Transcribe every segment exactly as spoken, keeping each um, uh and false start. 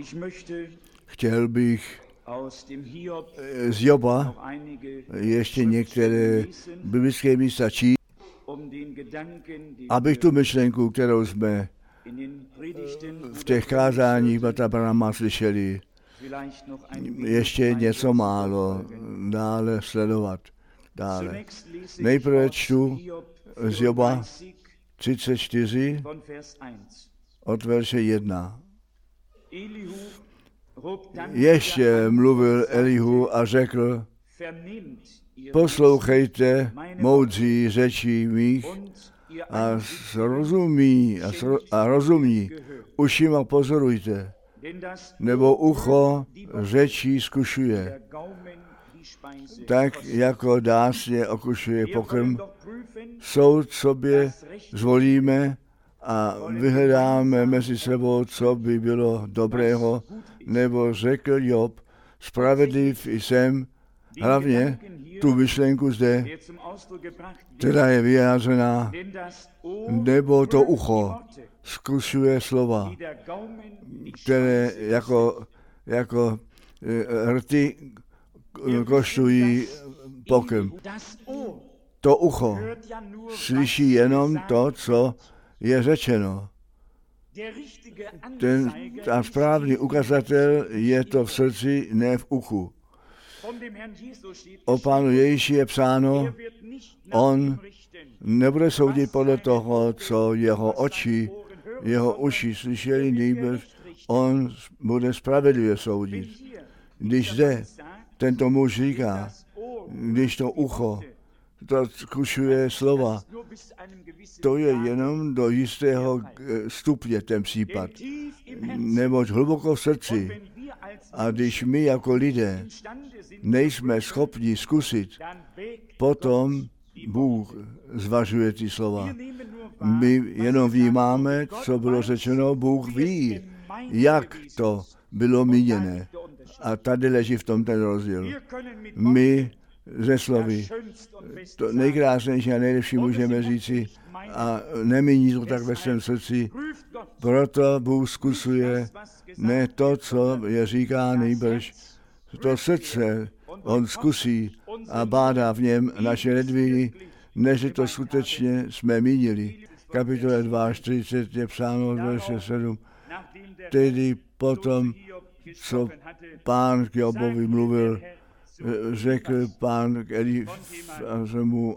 Chtěl bych z Joba ještě některé biblické místa číst, abych tu myšlenku, kterou jsme v těch kázáních Bratra Branhama slyšeli, ještě něco málo dále sledovat. Dále. Nejprve čtu z Joba třicet čtyři od verše jedna. Ještě mluvil Elihu a řekl, poslouchejte moudří řeči mých a rozumí a, sro, a rozumí ušima pozorujte, nebo ucho řečí zkušuje, tak jako dásně okušuje pokrm. Soud sobě zvolíme a vyhledáme mezi sebou, co by bylo dobrého, nebo řekl Job, spravedliv jsem, hlavně tu myšlenku zde, která je vyjádřená, nebo to ucho zkušuje slova, které jako, jako rty koštují pokrm. To ucho slyší jenom to, co je řečeno. Ten a správný ukazatel je to v srdci, ne v uchu. O Pánu Ježíši je psáno, on nebude soudit podle toho, co jeho oči, jeho uši slyšeli, nýbrž on bude spravedlivě soudit. Když zde tento muž říká, když to ucho to zkušuje slova, to je jenom do jistého stupně ten případ, neboť hluboko v srdci. A když my jako lidé nejsme schopni zkusit, potom Bůh zvažuje ty slova. My jenom vnímáme, co bylo řečeno, Bůh ví, jak to bylo míněné. A tady leží v tom ten rozdíl. My ze slovy to nejkrásnější a nejlepší můžeme říci a nemíní to tak ve svém srdci. Proto Bůh zkusuje ne to, co je říká, nejbrž to srdce. On zkusí a bádá v něm naše nedvíry, než to skutečně jsme mínili. Kapitole dva čtyřicet je psáno od verše sedm. Tedy potom, co Pán k Jobovi mluvil, řekl Pán k Elifazomu,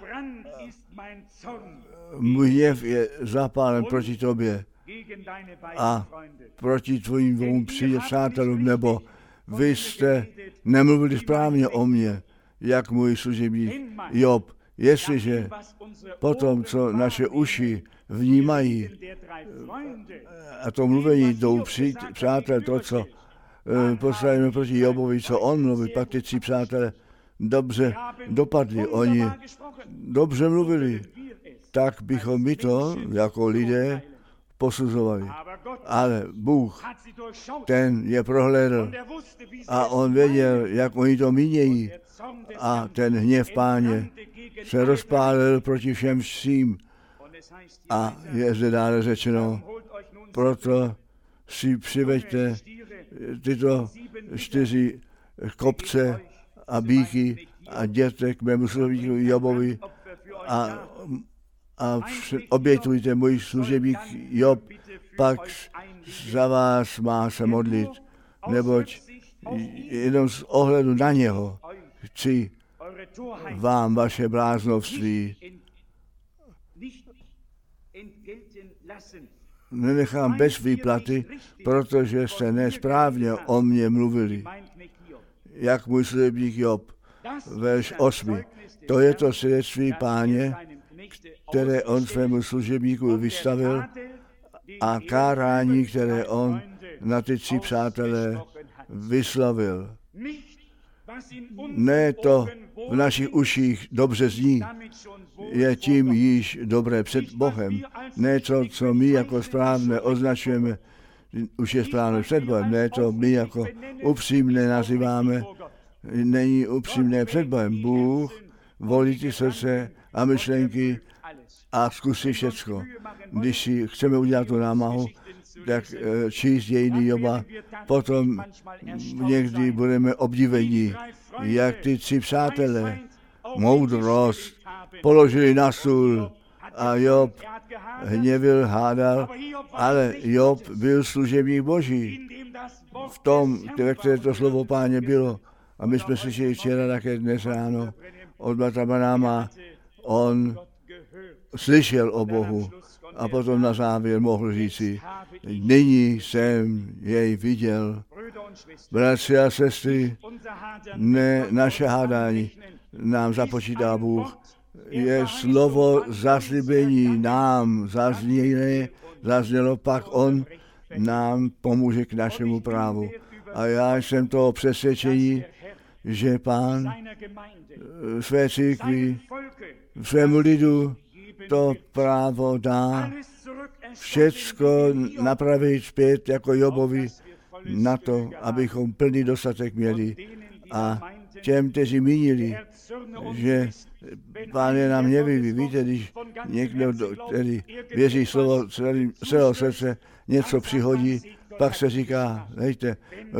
můj hněv je zapálen proti tobě a proti tvojim dvou přátelům, nebo vy jste nemluvili správně o mně, jak můj služebník Job. Jestliže potom, co naše uši vnímají a to mluvení jdou přátel, to, co postavíme proti Jobovi, co on mluví, pak ty tři přátelé dobře dopadli, oni dobře mluvili, tak bychom my to jako lidé posuzovali. Ale Bůh, ten je prohlédl a on věděl, jak oni to mínějí. A ten hněv Páně se rozpálil proti všem vším. A je zde dále řečeno, proto si přiveďte tyto čtyři kopce a býky a jděte k mému služebníku Jobovi a, a obětujte můj služebník Job, pak za vás má se modlit, neboť jenom z ohledu na něho chci vám vaše bláznovství nenechám bez výplaty, protože jste nesprávně o mně mluvili, jak můj služebník Job, verš osm. To je to svědectví Páně, které on svému služebníku vystavil a kárání, které on na ty tři přátelé vyslovil. Ne to v našich uších dobře zní, je tím již dobré před Bohem. Ne to, co my jako správné označujeme, už je správné před Bohem. Ne to my jako upřímné nazýváme, není upřímné před Bohem. Bůh volí ty srdce a myšlenky a zkusí všecko. Když si chceme udělat tu námahu, tak číst dějiny Joba, potom někdy budeme obdiveni, jak ty tři přátelé moudrost položili na stůl a Job hněvil, hádal, ale Job byl služebník Boží. V tom, ve které to slovo Páně bylo. A my jsme slyšeli včera také dnes ráno od bratra Branhama, on slyšel o Bohu a potom na závěr mohl říci, nyní jsem jej viděl. Bratři a sestry, ne naše hádání nám započítá Bůh. Je slovo zaslíbení nám zazněné, zaznělo, pak on nám pomůže k našemu právu. A já jsem toho přesvědčení, že Pán své církvi, svému lidu to právo dá všecko napravit zpět jako Jobovi na to, abychom plný dostatek měli. A těm, kteří mínili, že Pán je nám nevyví. Víte, když někdo, který věří slovo celého srdce, něco přihodí, pak se říká, hejte,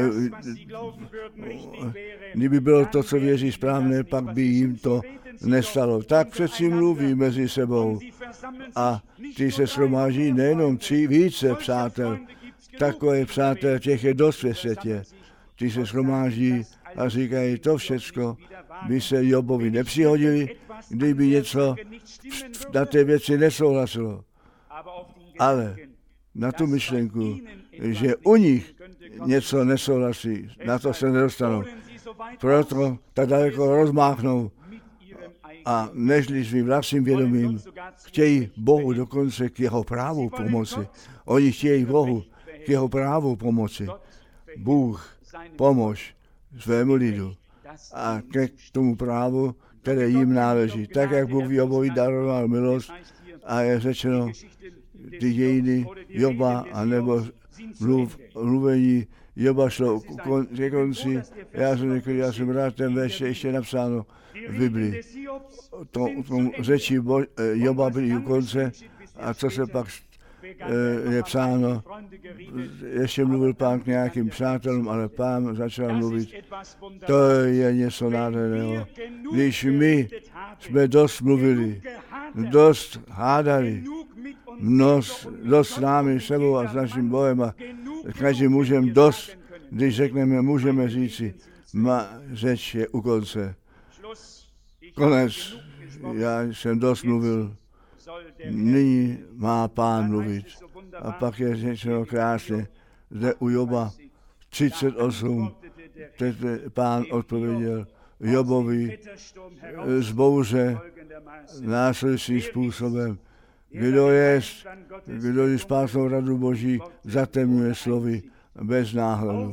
kdyby bylo to, co věří správné, pak by jim to nestalo. Tak přeci mluví mezi sebou a ty se shromáží nejenom tři, více přátel. Takové přátel, těch je dost ve světě. Ty se shromáží a říkají, to všecko by se Jobovi nepřihodili, kdyby něco na té věci nesouhlasilo. Ale na tu myšlenku, že u nich něco nesouhlasí, na to se nedostanou. Proto tak daleko rozmáchnou a nežli svým vlastním vědomím, chtějí Bohu dokonce k jeho právu pomoci. Oni chtějí Bohu k jeho právu pomoci. Bůh pomož svému lidu a ke tomu právu, které jim náleží. Tak, jak Bůh Jobovi daroval milost a je řečeno, ty dějiny Joba, anebo mluv, mluvení Joba šlo ke konci. Já jsem řekl, já jsem rád, ten verš je ještě napsáno v Biblii. To, to řeči Bo, Joba byly u konce a co se pak je psáno, ještě mluvil Pán k nějakým přátelům, ale Pán začal mluvit. To je něco nádherného. Když my jsme dost mluvili, dost hádali, Nos, dost s námi, sebou a s naším Bohem a každým mužem dost, když řekneme, můžeme říci, má řeč je u konce. Konec, já jsem dost mluvil, nyní má Pán mluvit. A pak je řečeno krásně, zde u Joba třicet osm, teď Pán odpověděl Jobovi z bouře následujícím způsobem. Kdo je, kdo je spásnou radu Boží, zatemňuje slovy bez náhledu.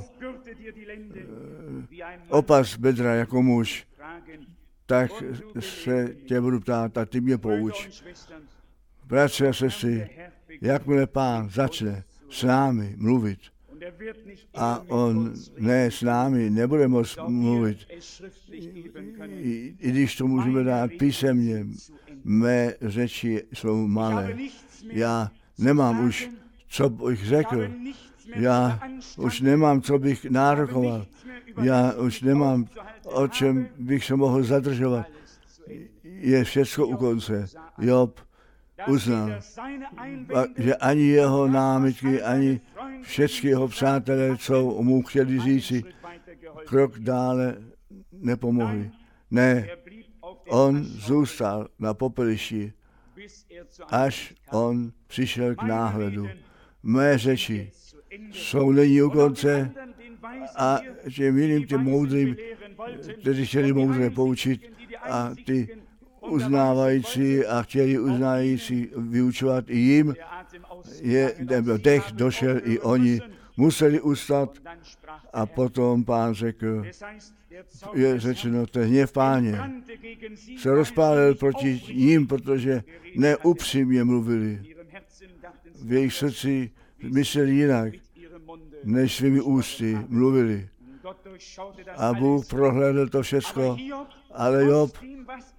Opas bedra jako muž, tak se tě budu ptát a ty mě pouč. Bratři a sestry, jakmile Pán začne s námi mluvit a on ne s námi nebude moct mluvit, i, i když to můžeme dát písemně, mé řeči jsou malé. Já nemám už, co bych řekl. Já už nemám, co bych nárokoval. Já už nemám, o čem bych se mohl zadržovat. Je všechno u konce. Job uznal, že ani jeho námitky, ani všechny jeho přátelé, co mu chtěli říci, krok dále nepomohli. Ne, on zůstal na popelišti, až on přišel k náhledu. Mé řeči jsou nyní u konce a těm jiným, těm moudrým, kteří chtěli moudré poučit a ty uznávající a chtěli uznávající vyučovat i jim, je, dech došel i oni, museli ustat a potom Pán řekl, je řečeno, ten hněv Páně se rozpálil proti ním, protože neupřímně mluvili. V jejich srdci mysleli jinak, než svými ústy mluvili. A Bůh prohlédl to všecko, ale Job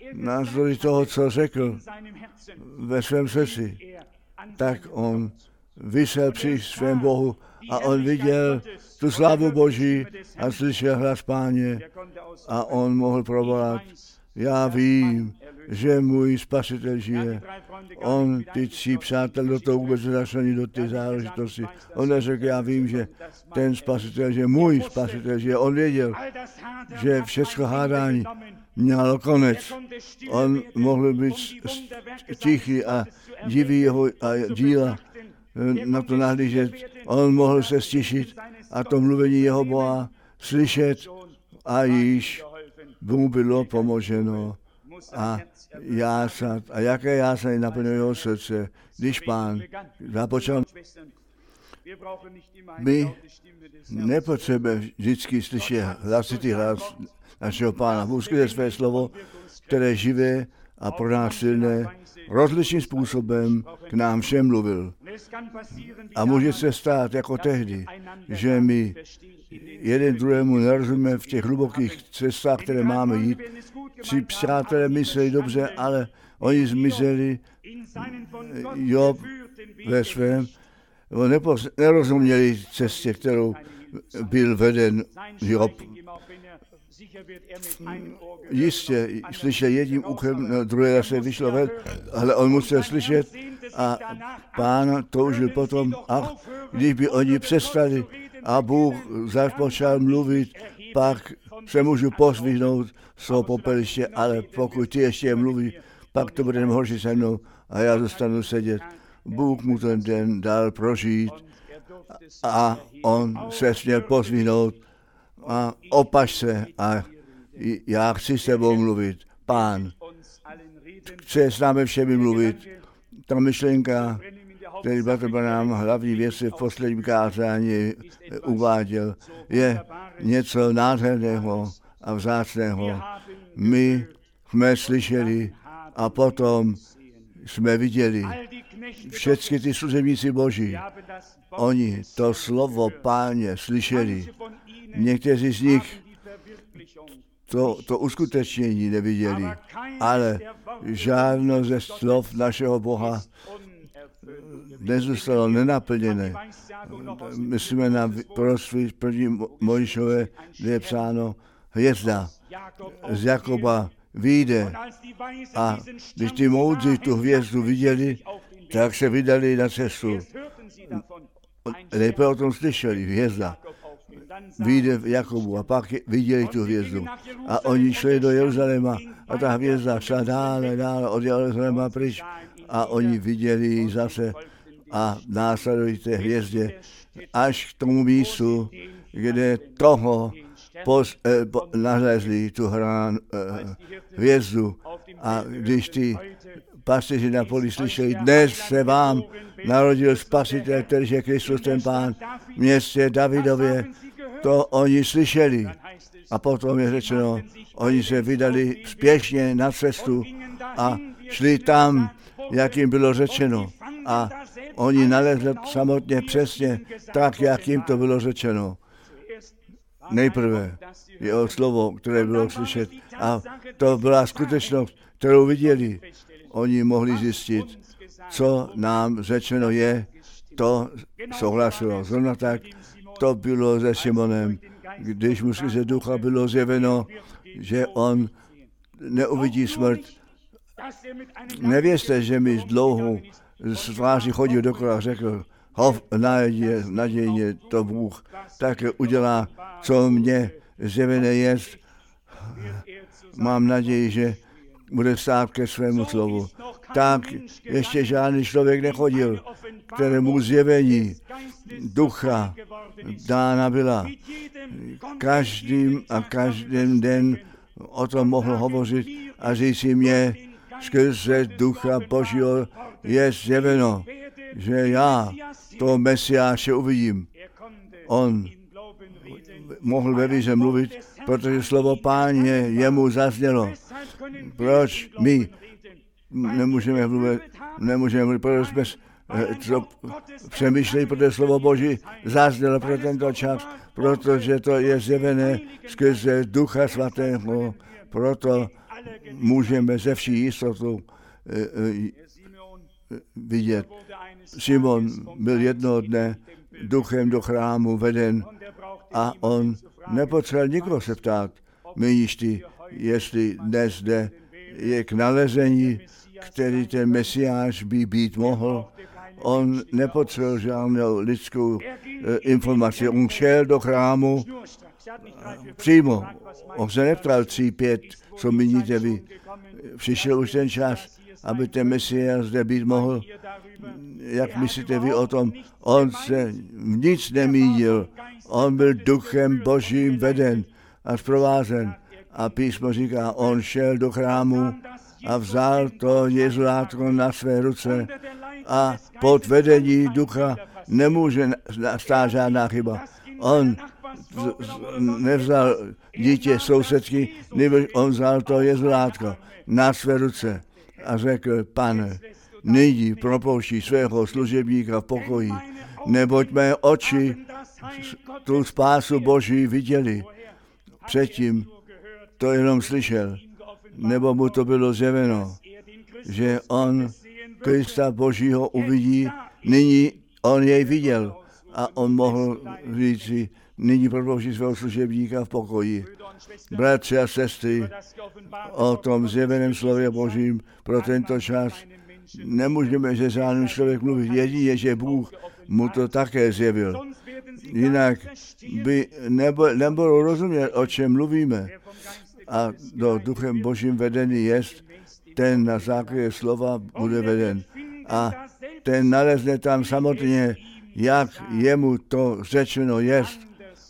navzdory toho, co řekl ve svém srdci, tak on visel při svém Bohu a on viděl tu slávu Boží a slyšel hlas Páně a on mohl provolat: já vím, že můj Spasitel žije. On, ty tři přátel, do toho vůbec nezašli do ty záležitosti. On neřekl: já vím, že ten Spasitel, že můj Spasitel žije. On věděl, že všechno hádání mělo konec. On mohl být tichý a divý jeho a díla na to nahlížet. On mohl se stišit a to mluvení jeho Boha slyšet a již mu bylo pomoženo. A jásat. A jaké jásání naplňuje jeho srdce, když Pán započal. My nepotřebujeme vždycky slyšet hlasitý hlas našeho Pána. Bůh skrze své slovo, které je živé a pro nás silné, rozličným způsobem k nám všem mluvil. A může se stát jako tehdy, že my jeden druhému nerozumíme v těch hlubokých cestách, které máme jít. Tři přátelé mysleli dobře, ale oni zmizeli. Job ve svém nerozuměli cestě, kterou byl veden Job. Jistě slyšel jedním uchem, no, druhé se vyšlo ven, ale on musel slyšet a Pán toužil potom, a když by oni přestali a Bůh započal mluvit, pak se můžu pozvihnout z toho popeliště, ale pokud ty ještě mluví, pak to bude horší se mnou a já zůstanu sedět. Bůh mu ten den dal prožít a on se směl pozvihnout a opaš se a já chci s tebou mluvit. Pán chce s námi všemi mluvit. Ta myšlenka, který bratr Branham hlavní věci v posledním kázání uváděl, je něco nádherného a vzácného. My jsme slyšeli a potom jsme viděli všechny ty služebníci Boží. Oni to slovo Páně slyšeli. Někteří z nich to, to uskutečnění neviděli, ale žádno ze slov našeho Boha nezůstalo nenaplněné. Myslíme na proroctví první Mojžíšové, kde je psáno: hvězda z Jakoba vyjde. A když ty moudří tu hvězdu viděli, tak se vydali na cestu. Nejprve o tom slyšeli: hvězda vyjde v Jakobu, a pak viděli tu hvězdu. A oni šli do Jeruzaléma a ta hvězda šla dále, dále od Jeruzaléma pryč a oni viděli ji zase a následují té hvězdě až k tomu místu, kde toho pos, eh, po, nalezli tu hrán, eh, hvězdu. A když ty pasteři na poli slyšeli: dnes se vám narodil Spasitel, který je Kristus ten Pán, v městě Davidově, to oni slyšeli. A potom je řečeno, oni se vydali spěšně na cestu a šli tam, jak jim bylo řečeno. A oni nalezli samotně přesně tak, jak jim to bylo řečeno. Nejprve jeho slovo, které bylo slyšet. A to byla skutečnost, kterou viděli. Oni mohli zjistit, co nám řečeno je, to souhlasilo. Zrovna tak to bylo se Šimonem, když mu skrze ducha bylo zjeveno, že on neuvidí smrt. Nevěřte, že mi dlouhou z tváří chodil dokola a řekl: hov, naděje, nadějně to Bůh tak udělá, co mě zjevené jest. Mám naději, že bude stát ke svému slovu. Tak ještě žádný člověk nechodil, kterému zjevení ducha dána byla. Každým a každým den o tom mohl hovořit a říct si: mě skrze ducha Božího je zjeveno, že já toho Mesiáše uvidím. On mohl ve víře mluvit, protože slovo Páně jemu zaznělo. Proč my nemůžeme mluvit, nemůžeme mluvit, protože jsme to přemýšleli, protože slovo Boží zaznělo pro tento čas, protože to je zjevené skrze Ducha Svatého, proto můžeme ze vší jistotou vidět. Šimon byl jednoho dne duchem do chrámu veden a on nepotřeboval nikoho se ptát, míníš ty, jestli dnes jde je k nalezení, který ten Mesiáš by být mohl. On nepotřeboval žádnou lidskou e, informaci. On šel do chrámu přímo. On se neptal tři, pět, co míníte vy. Přišel už ten čas, aby ten Mesiáš zde být mohl. Jak myslíte vy o tom? On se nic nemínil. On byl duchem Božím veden a zprovázen. A písmo říká, on šel do chrámu a vzal to jezulátko na své ruce a pod vedení ducha nemůže stát žádná chyba. On nevzal dítě sousedky, nebo on vzal to jezulátko na své ruce a řekl, Pane, nyní propouští svého služebníka v pokoji, neboť mé oči tu spásu Boží viděli. Předtím to jenom slyšel, nebo mu to bylo zjeveno, že on Krista Božího uvidí, nyní on jej viděl a on mohl říci, nyní propouští svého služebníka v pokoji. Bratři a sestry, o tom zjeveném slově Božím pro tento čas nemůžeme se žádný člověk mluvit, jedině, že Bůh mu to také zjevil. Jinak by nebylo rozumět, o čem mluvíme. A do duchem Božím vedený jest, ten na základě slova bude veden. A ten nalezne tam samotně, jak jemu to řečeno jest.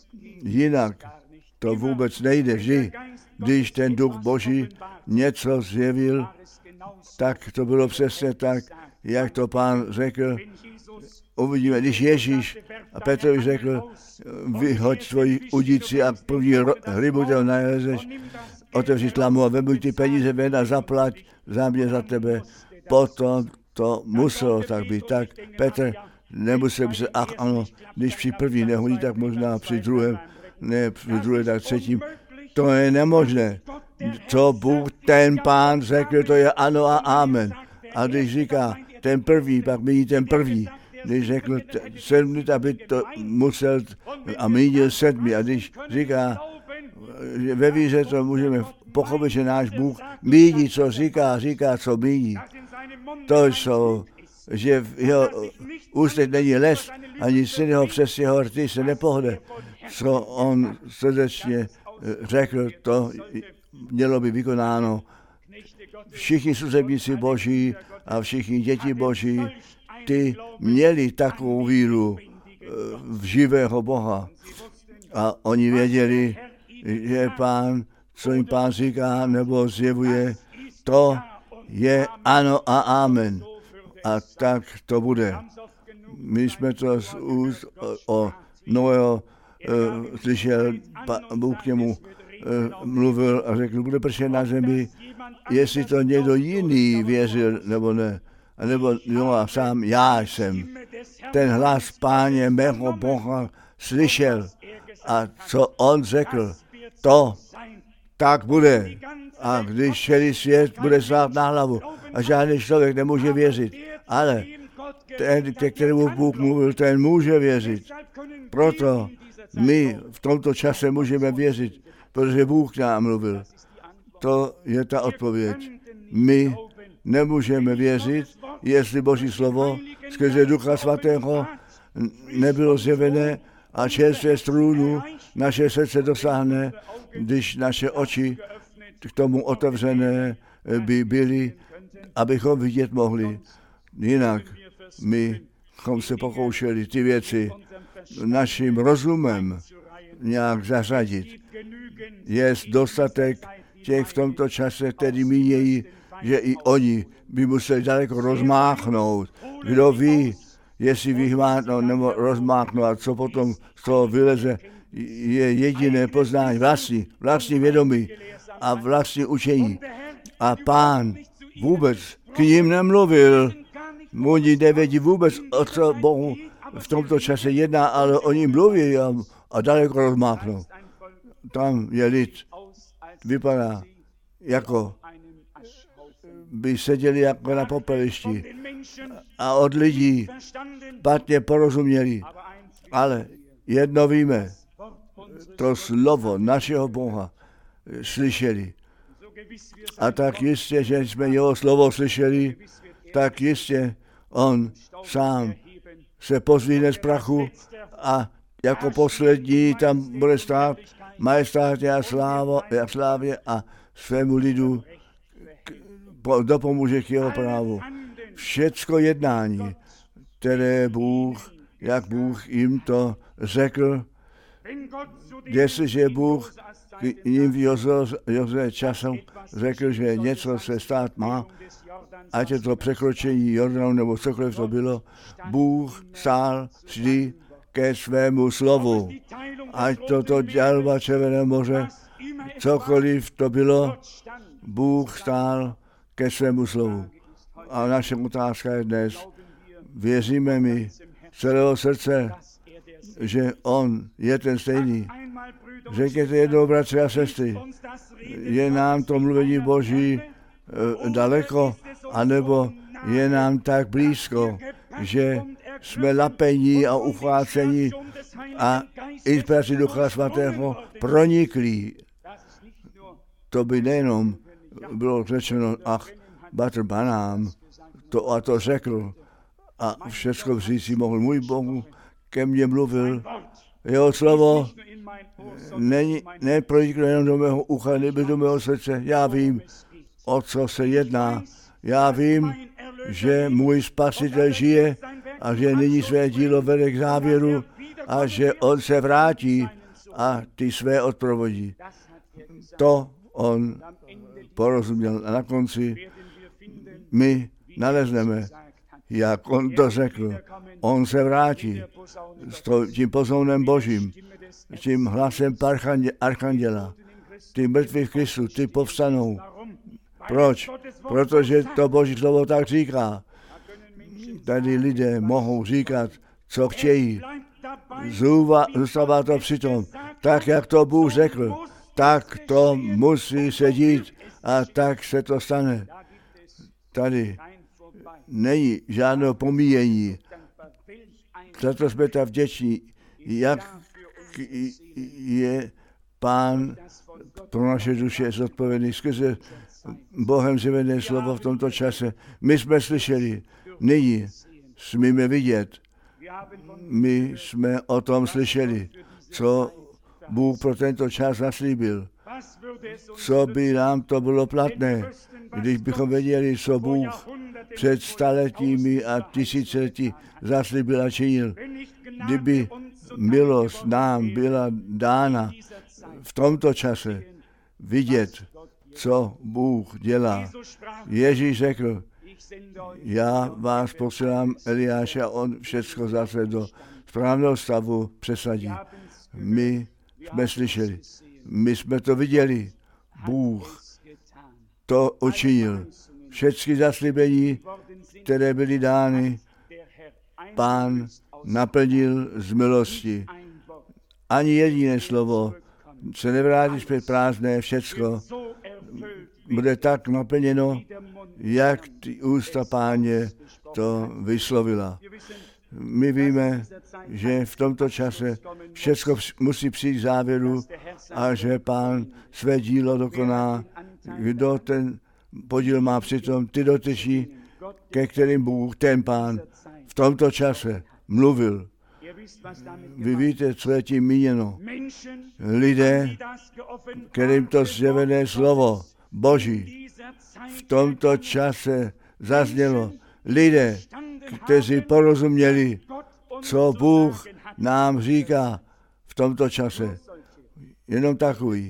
Jinak to vůbec nejde vždy. Když ten duch Boží něco zjevil, tak to bylo přesně tak, jak to Pán řekl. Uvidíme, když Ježíš a Petrovi řekl, vyhoď svoji udici a první rybu těho nalezeš, otevři tlamu a vemuj ty peníze ven a zaplať za mě, za tebe. Potom to muselo tak být. Tak Petr nemusel se, ach ano, když při první nehodí, tak možná při druhém, ne při druhé, tak třetím. To je nemožné. Co Bůh, ten Pán řekl, to je ano a amen. A když říká ten první, pak míní ten první. Když řekl sedm, aby to musel a mínil sedmi. A když říká, že ve víře to můžeme pochopit, že náš Bůh míní, co říká, říká, co míní. To jsou, že v jeho ústech není les, ani syn jeho přes jeho rty se nepohne. Co on srdečně řekl, to mělo by vykonáno. Všichni služebníci Boží a všichni děti Boží, ty měli takovou víru v živého Boha. A oni věděli, že Pán, co jim Pán říká nebo zjevuje, to je ano a amen. A tak to bude. My jsme to z úst o, o Noého uh, slyšel, pa, Bůh k němu uh, mluvil a řekl, bude pršet na zemi, jestli to někdo jiný věřil nebo ne. A nebo Noa sám, já jsem ten hlas Páně mého Boha slyšel. A co on řekl, to tak bude. A když celý svět bude stát na hlavu a žádný člověk nemůže věřit, ale ten, ke kterému Bůh mluvil, ten může věřit. Proto my v tomto čase můžeme věřit, protože Bůh nám mluvil. To je ta odpověď. My nemůžeme věřit, jestli Boží slovo skrze Ducha Svatého nebylo zjevené a čerstvé z trůnu naše srdce dosáhne, když naše oči k tomu otevřené by byly, abychom vidět mohli. Jinak my bychom se pokoušeli ty věci naším rozumem nějak zařadit. Je dostatek těch v tomto čase, který mínějí, že i oni by museli daleko rozmáchnout. Kdo ví, jestli vyhmátnout nebo rozmáchnout a co potom z toho vyleze, je jediné poznání, vlastní, vlastní vědomí a vlastní učení. A Pán vůbec k ním nemluvil. Oni nevědí vůbec, o co Bohu v tomto čase jedná, ale oni mluví a, a daleko rozmáchnou. Tam je lid, vypadá jako by seděli jako na popelišti a od lidí špatně porozuměli. Ale jedno víme, to slovo našeho Boha slyšeli. A tak jistě, že jsme jeho slovo slyšeli, tak jistě on sám se pozvíne z prachu a jako poslední tam bude stát majestátě a, slávo, a slávě a svému lidu dopomůže k jeho právu. Všecko jednání, které Bůh, jak Bůh jim to řekl, jestliže Bůh jim v Jozue času řekl, že něco se stát má, ať je to překročení Jordanu nebo cokoliv to bylo, Bůh stál vždy ke svému slovu. Ať toto dělba Červeného moře, cokoliv to bylo, Bůh stál ke svému slovu. A naše otázka je dnes, věříme mi z celého srdce, že on je ten stejný. Řekněte jednou, bratři a sestry, je nám to mluvení Boží e, daleko, anebo je nám tak blízko, že jsme lapení a uchvácení a inspiraci Ducha Svatého proniklí. To by nejenom bylo řečeno, ach, Bratr Branham to a to řekl a všechno vzít si mohl. Můj Bohu ke mně mluvil, jeho slovo není, neproniklo jenom do mého ucha, nebo do mého srdce. Já vím, o co se jedná. Já vím, že můj Spasitel žije a že nyní své dílo vede k závěru a že on se vrátí a ty své odprovodí. To on porozuměl. A na konci my nalezneme, jak on to řekl. On se vrátí s tím pozounem Božím, s tím hlasem archanděla. Ty mrtví v Kristu, ty povstanou. Proč? Protože to Boží slovo tak říká. Tady lidé mohou říkat, co chtějí. Zůva, zůstává to přitom. Tak, jak to Bůh řekl, tak to musí se dít a tak se to stane. Tady není žádného pomíjení. Za to jsme tak vděční, jak je Pán pro naše duše zodpovědný skrze Bohem zjevené slovo v tomto čase. My jsme slyšeli, nyní smíme vidět. My jsme o tom slyšeli, co Bůh pro tento čas zaslíbil. Co by nám to bylo platné, když bychom věděli, co Bůh před staletími a tisíciletí zaslíbil a činil. Kdyby milost nám byla dána v tomto čase vidět, co Bůh dělá. Ježíš řekl, já vás posílám Eliáše a on všecko zase do správného stavu přesadí. My jsme slyšeli, my jsme to viděli. Bůh to učinil. Všechny zaslíbení, které byly dány, Pán naplnil z milosti. Ani jediné slovo se nevrátí zpět prázdné, všecko bude tak naplněno, jak ty ústa Páně to vyslovila. My víme, že v tomto čase všecko musí přijít k závěru a že Pán své dílo dokoná. Kdo ten podíl má přitom, ty dotyčí, ke kterým Bůh, ten Pán, v tomto čase mluvil. Vy víte, co je tím míněno. Lidé, kterým to zjevené slovo Boží v tomto čase zaznělo. Lidé, kteří porozuměli, co Bůh nám říká v tomto čase. Jenom takový.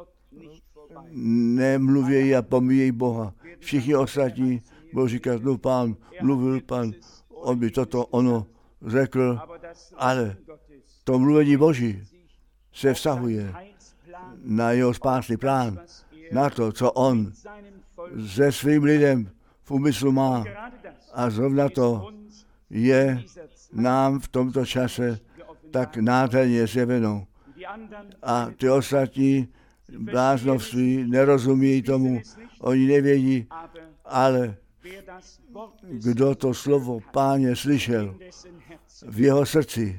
Nemluvějí a pomíjejí Boha. Všichni ostatní budou říkat, no Pán mluvil, Pán, on by toto, ono řekl, ale to mluvení Boží se vztahuje na jeho spásný plán, na to, co on se svým lidem v úmyslu má. A zrovna to je nám v tomto čase tak nádherně zjeveno. A ty ostatní bláznovství nerozumí tomu, oni nevědí, ale kdo to slovo Páně slyšel, v jeho srdci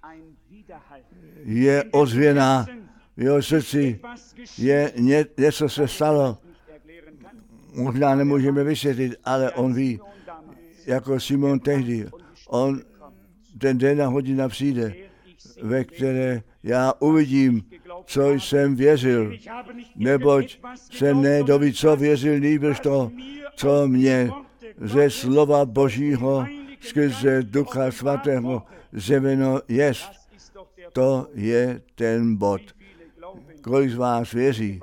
je ozvěna, v jeho srdci je ně, něco se stalo. Možná nemůžeme vysvětlit, ale on ví, jako Simon tehdy, on ten den a hodina přijde, ve které já uvidím, co jsem věřil, neboť jsem ne doví, co věřil, nýbrž to, co mě ze slova Božího skrze Ducha Svatého zjeveno jest. To je ten bod. Kolik z vás věří?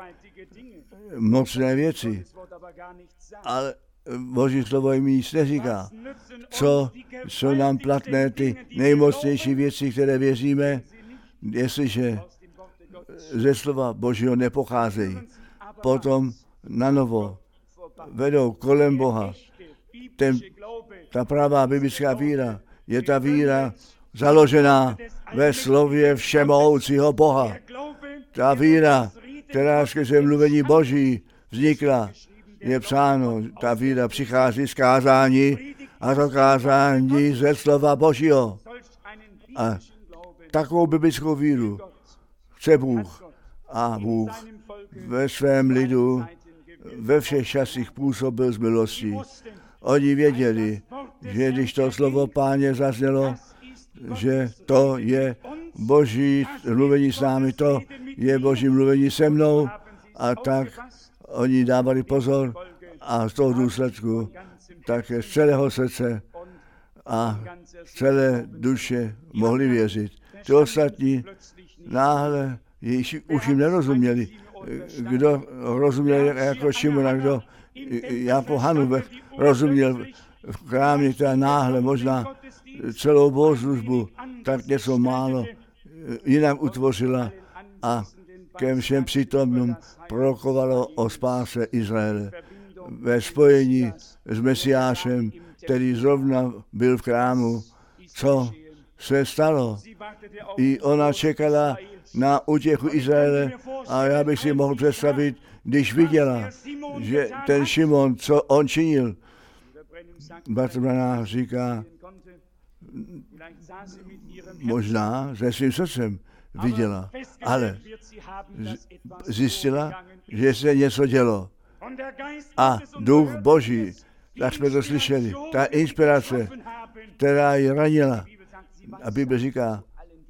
Mocné věci. Ale Boží slovo jim nic neříká. Co jsou nám platné ty nejmocnější věci, které věříme, jestliže ze slova Božího nepocházejí. Potom na novo vedou kolem Boha. Ten, ta pravá biblická víra je ta víra založená ve slově všemohoucího Boha. Ta víra, která skrze mluvení Boží vznikla, je psáno, ta víra přichází z kázání a to kázání ze slova Božího. A takovou biblickou víru chce Bůh. A Bůh ve svém lidu ve všech časích působil z milostí. Oni věděli, že když to slovo Páně zaznělo, že to je Boží mluvení s námi, to je Boží mluvení se mnou, a tak oni dávali pozor a z toho důsledku také z celého srdce a z celé duše mohli věřit. Ty ostatní náhle už jim nerozuměli. Kdo rozuměl jako Šimona, kdo jako Hanu rozuměl v krámě, která náhle možná celou bohoslužbu tak něco málo jinak utvořila a ke všem přítomným prorokovalo o spáse Izraele ve spojení s Mesiášem, který zrovna byl v chrámu. Co se stalo? I ona čekala na útěchu Izraele a já bych si mohl představit, když viděla, že ten Šimon, co on činil, bratr Branham říká, možná se svým srdcem viděla, ale zjistila, že se něco dělo. A duch Boží, tak jsme to slyšeli, ta inspirace, která ji ranila. A Bible říká,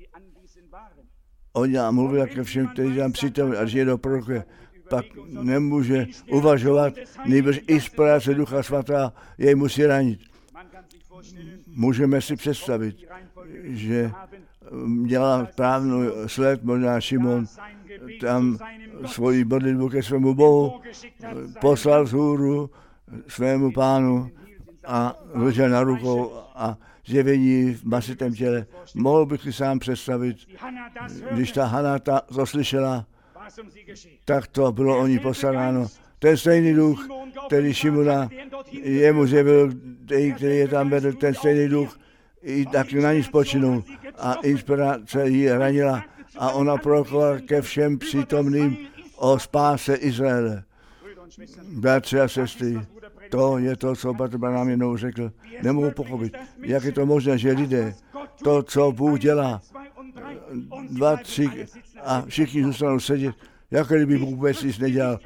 on já mluvil ke všem, kteří tam přítomní, až je do prorokuje, pak nemůže uvažovat, nejbrž inspirace Ducha Svatá jej musí ranit. Můžeme si představit, že dělal právnou sled, možná Šimon, tam svoji modlitbu ke svému Bohu, poslal vzhůru svému pánu a ležel na rukou a zjevení v masitém těle. Mohl bych si sám představit, když ta Hana ta, to slyšela, tak to bylo o ní postaráno. Ten stejný duch, který Šimona, jemu zjevil, který je tam vedl, ten stejný duch, i tak na ní spočinul a inspirace ji ranila a ona prorokovala ke všem přítomným o spáse Izraele. Bratři a sestry, to je to, co bratr Branham jednou řekl. Nemohu pochopit, jak je to možné, že lidé, to, co Bůh dělá, dva, tři a všichni zůstanou sedět, jako kdyby Bůh vůbec nic nedělal.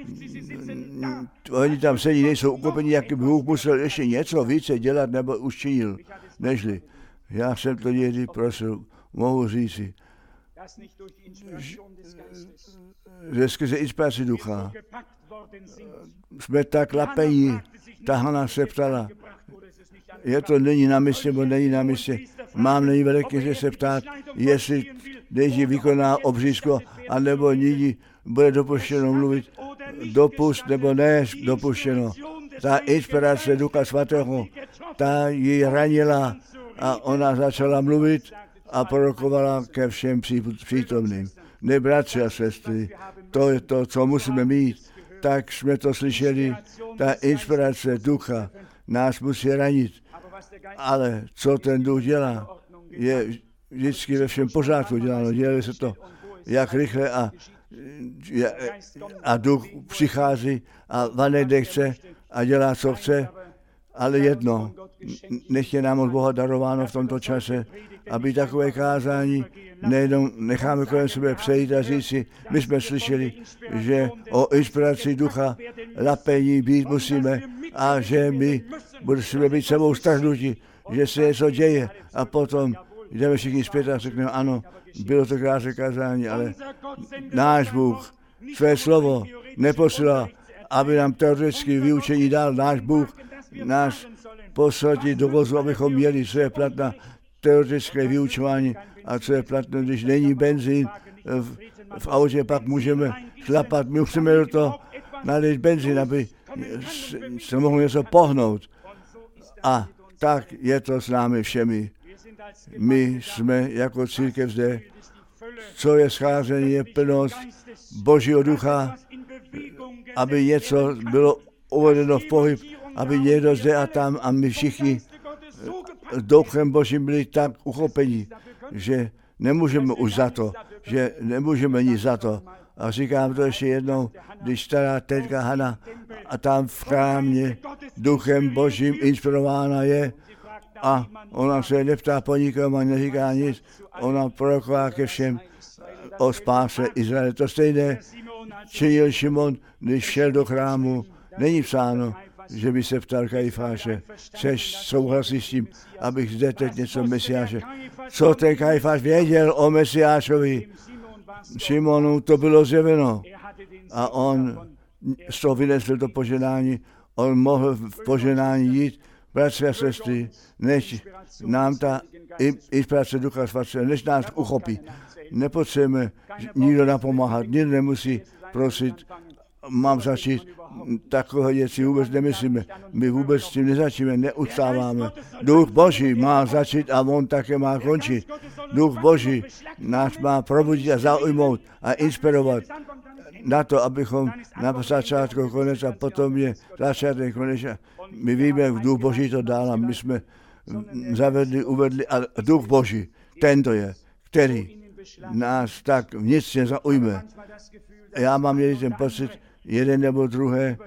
Oni tam sedí, nejsou ukopení, jak by Bůh musel ještě něco více dělat, nebo už činil, nežli. Já jsem to někdy prosil, mohu říci, že skrze inspiraci ducha jsme tak lapení. Ta Hana se ptala, je to není na místě, nebo není na místě. Mám není veliké, že se ptát, jestli nejdřív vykoná obřízko, anebo nyní bude dopuštěno mluvit, dopust nebo ne dopuštěno. Ta inspirace Ducha Svatého, ta ji ranila a ona začala mluvit a prorokovala ke všem přítomným. Ne, bratři a sestry, to je to, co musíme mít. Tak jsme to slyšeli, ta inspirace Ducha nás musí ranit. Ale co ten duch dělá, je vždycky ve všem pořádku děláno. Dělali se to jak rychle a a duch přichází a vane kde chce a dělá, co chce, ale jedno, nech je nám od Boha darováno v tomto čase, aby takové kázání nejenom necháme kolem sebe přejít a říct si, my jsme slyšeli, že o inspiraci ducha lapení být musíme a že my musíme být sebou strhnutí, že se něco děje a potom jdeme všichni zpět a řekneme, ano, bylo to krásné kázání, ale náš Bůh své slovo neposílá, aby nám teoreticky vyučení dal. Náš Bůh nás poslatí do vozu, abychom měli, co je platné teoretické vyučování a co je platné, když není benzín v, v autě, pak můžeme šlapat, my musíme do toho nalít benzín, aby se mohlo něco pohnout. A tak je to s námi všemi. My jsme jako církev zde, co je scházení, je plnost Božího ducha, aby něco bylo uvedeno v pohyb, aby někdo zde a tam a my všichni duchem Božím byli tak uchopeni, že nemůžeme už za to, že nemůžeme nic za to. A říkám to ještě jednou, když stará teďka Hana a tam v chrámě duchem Božím inspirována je a ona se neptá po nikom a neříká nic, ona proroková ke všem o spáse Izraele. To stejné činil Šimon, když šel do chrámu. Není psáno, že by se ptal Kajfáše. Chceš souhlasit s tím, abych zde teď něco Mesiáše. Co ten Kajfáš věděl o Mesiášovi? Šimonu to bylo zjeveno. A on z toho vynesl to poženání. On mohl v poženání jít. Bratři a sestry, než nám ta inspirace Ducha Svatého, než nás uchopí. Nepotřebujeme nikdo napomáhat, nikdo nemusí prosit, mám začít. Takové věci vůbec nemyslíme. My vůbec s tím nezačíme, neustáváme. Duch Boží má začít a on také má končit. Duch Boží nás má probudit a zaujmout a inspirovat na to, abychom na začátku konec a potom je začátek konec. My víme, Duch Boží to dál a my jsme zavedli, uvedli a Duch Boží, tento je, který nás tak vnitřně zaujme. Já mám někdy ten pocit, jeden nebo druhé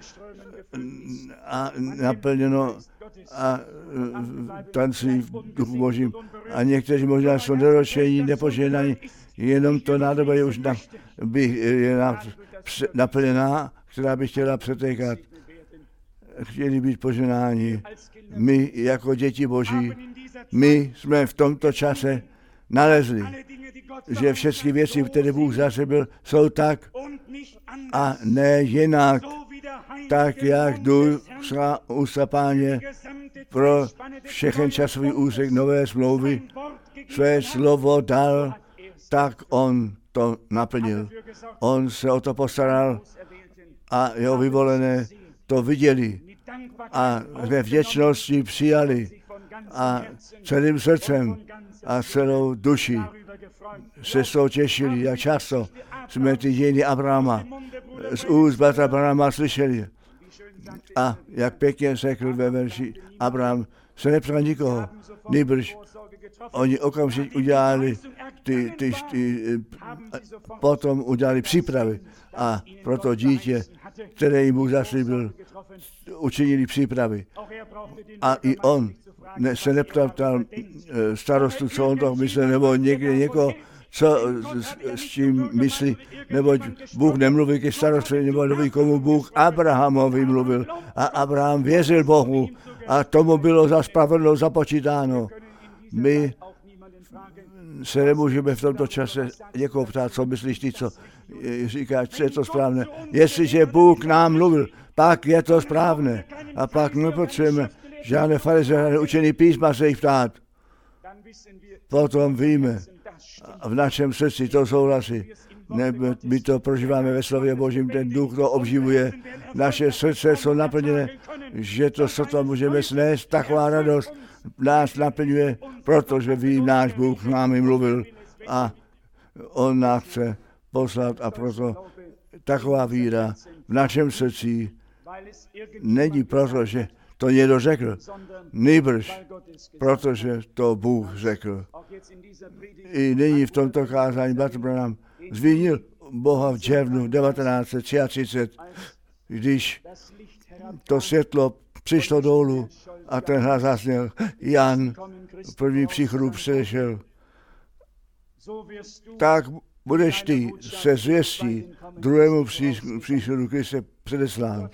a naplněno a tancují v Duchu Božím. A někteří možná jsou neročení, nepoženaní, jenom to nádoba je už na, by, je na, naplněná, která by chtěla přetékat. Chtěli být poženáni. My jako děti Boží, my jsme v tomto čase nalezli, že všechny věci, které Bůh zasebil, jsou tak a ne jinak, tak jak duša ústa Páně pro všechen časový úsek nové smlouvy své slovo dal, tak on to naplnil. On se o to postaral a jeho vyvolené to viděli a ve vděčnosti přijali a celým srdcem a celou duší se z toho těšili, jak často jsme ty dějiny Abrahama z úst bratra Abrahama slyšeli. A jak pěkně řekl ve verši, Abraham se nepřál nikoho, nýbrž oni okamžitě udělali ty, ty, ty, potom udělali přípravy a proto dítě, které jim Bůh zaslíbil, učinili přípravy. A i on ne, se neptal starostu, co on to myslel, nebo někde někoho, co s, s tím myslí, nebo Bůh nemluví ke starosti, nebo neví, komu Bůh Abrahamovi mluvil. A Abraham věřil Bohu a tomu bylo za spravedlnost započítáno. My se nemůžeme v tomto čase někoho ptát, co myslíš ty, co říká, co je to správné. Jestliže Bůh nám mluvil, pak je to správné. A pak nepotřebujeme žádné farizeje, učení písma se jich ptát. Potom víme, v našem srdci to souhlasí. Ne, my to prožíváme ve slově Božím, ten duch to obživuje. Naše srdce jsou naplněné, že to sotva můžeme snést, taková radost nás naplňuje, protože ví, náš Bůh s námi mluvil a on nás chce poslat a proto taková víra v našem srdci není proto, že to někdo řekl, nýbrž, protože to Bůh řekl. I nyní v tomto kázání bratr Branham zmínil Boha v červnu devatenáct set třiatřicet, když to světlo přišlo dolů a ten hlas zazněl, Jan, první příchodu předešel. Tak budeš ty se zvěstí druhému příchodu Kriste předeslán.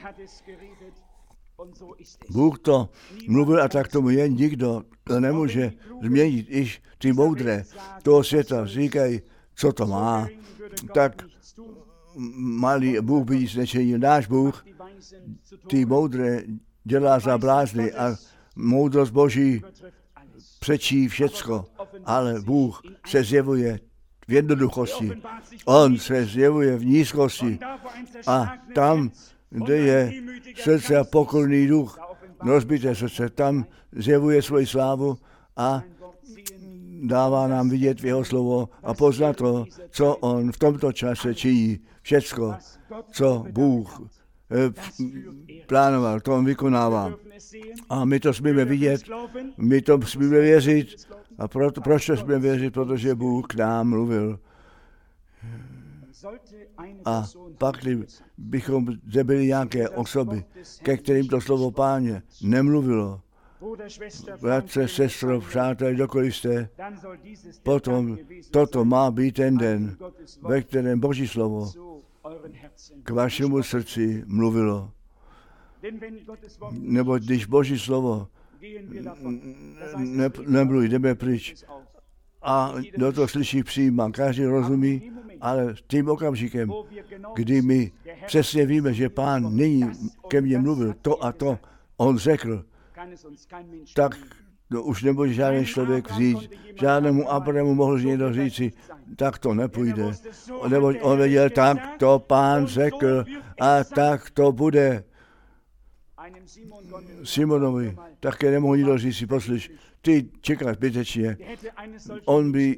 Bůh to mluvil a tak tomu jen nikdo to nemůže změnit. Iž ty moudré toho světa říkají, co to má, tak malý Bůh by nic nečinil. Náš Bůh ty moudré dělá za blázny a moudrost Boží přečí všecko, ale Bůh se zjevuje v jednoduchosti. On se zjevuje v nízkosti a tam, kde je srdce a pokorný duch, rozbité srdce, tam zjevuje svoji slávu a dává nám vidět v jeho slovo a poznat to, co on v tomto čase činí. Všecko, co Bůh plánoval, to on vykonává. A my to smíme vidět, my to smíme věřit. A proto, proč to smíme věřit? Protože Bůh k nám mluvil. A pak bychom zde byli nějaké osoby, ke kterým to slovo Páně nemluvilo. Bratře, sestro, přátelé, kdokoliv jste, potom toto má být ten den, ve kterém Boží slovo k vašemu srdci mluvilo. Nebo když Boží slovo ne, nemluví, jdeme pryč. A kdo to slyší, přijímá, každý rozumí, ale tím okamžikem, kdy my přesně víme, že Pán nyní ke mně mluvil, to a to on řekl, tak no, už nemůže žádný člověk vzít. Žádnému Abrahamu mohl někdo říci, tak to nepůjde. Neboť on věděl, tak to Pán řekl a tak to bude. Simonovi také nemohl nikdo říci, poslyš, ty čekáš zbytečně. On by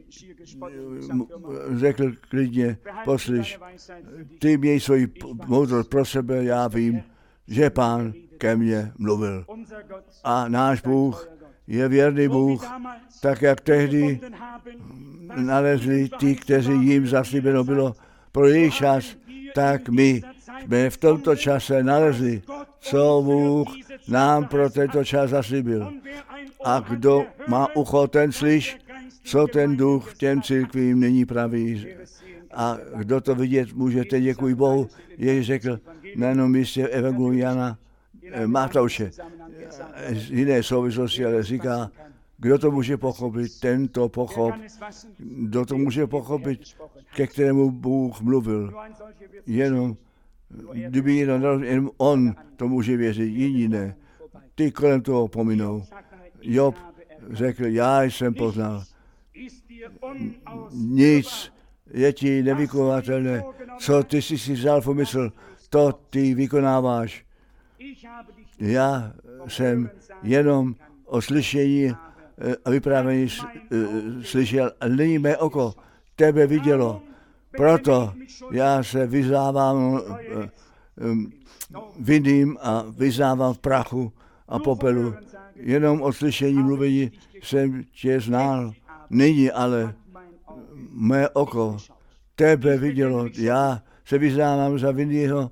řekl klidně, poslyš, ty měj svoji moudrost pro sebe, já vím, že Pán ke mně mluvil. A náš Bůh je věrný Bůh, tak jak tehdy nalezli ti, kteří jim zaslíbeno bylo pro jejich čas, tak my jsme v tomto čase nalezli, co Bůh nám pro tento čas zaslíbil. A kdo má ucho, ten slyš, co ten duch v těm církvím nyní praví. A kdo to vidět můžete, děkuji Bohu, Ježíš řekl na jednom místě Evangeliu Jana Matouše, z jiné souvislosti, ale říká, kdo to může pochopit, tento pochop, kdo to může pochopit, ke kterému Bůh mluvil. Jenom, kdyby jenom, jenom on to může věřit, jiní ne. Ty kolem toho pominou. Job řekl, já jsem poznal. Nic je ti nevykonatelné, co ty jsi si vzal v úmysl, to ty vykonáváš. Já jsem jenom o slyšení a vyprávění slyšel, a nyní mé oko tebe vidělo. Proto já se vyznávám vinným a vyznávám v prachu a popelu. Jenom od slyšení mluvení jsem tě znal. Nyní ale mé oko tebe vidělo. Já se vyznávám za vinnýho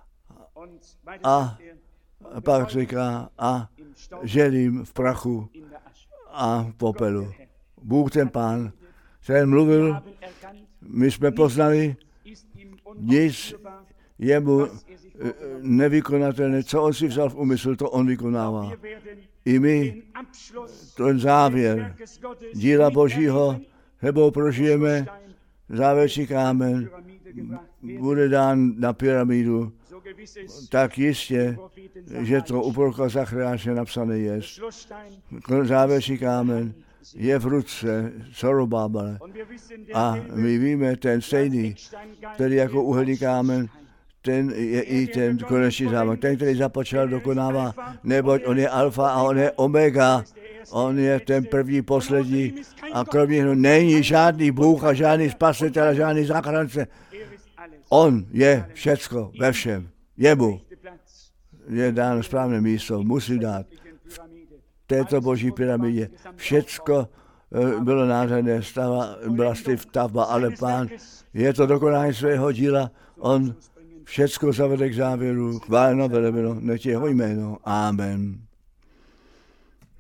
a pak říká a želím v prachu a v popelu. Bůh ten Pán, ten mluvil, my jsme poznali, nic jemu nevykonatelné, co on si vzal v úmysl, to on vykonává. I my ten závěr díla Božího sebou prožijeme, závěrčí kámen bude dán na pyramidu, tak jistě, že to u proroka Zachariáše napsané je. Závěrčí kámen je v ruce Zorobábele. A my víme, ten stejný, který jako uhelný kámen, ten je i ten konečný zámek. Ten, který započal, dokonává, neboť on je alfa a on je omega. On je ten první, poslední a kromě něho není žádný Bůh a žádný spasitel a žádný záchránce. On je všecko ve všem. Jemu je dáno správné místo, musí dát v této boží pyramidě všecko bylo nádherné, stava, byla stavba, ale Pán je to dokonání svého díla, on všecko zavede k závěru, chváleno, velebeno, nech jeho jméno. Amen.